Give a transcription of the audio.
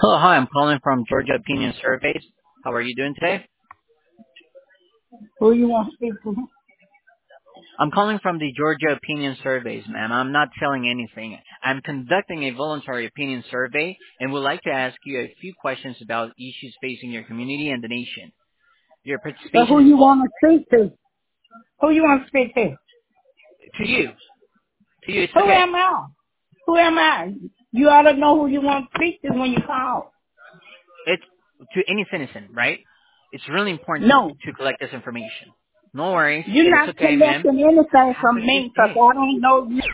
Hello, hi. I'm calling from Georgia Opinion Surveys. How are you doing today? Who you want to speak to? I'm calling from the Georgia Opinion Surveys, ma'am. I'm not selling anything. I'm conducting a voluntary opinion survey and would like to ask you a few questions about issues facing your community and the nation. Your But participation who is you want to speak to? Who you want to speak to? to you. To you, it's Who okay. am I? Who am I? You ought to know who you want to speak to when you call. It's to any citizen, right? It's really important No, to collect this information. No worries. you're It's not okay, ma'am. collecting anything Have from a good me because day. I don't know you.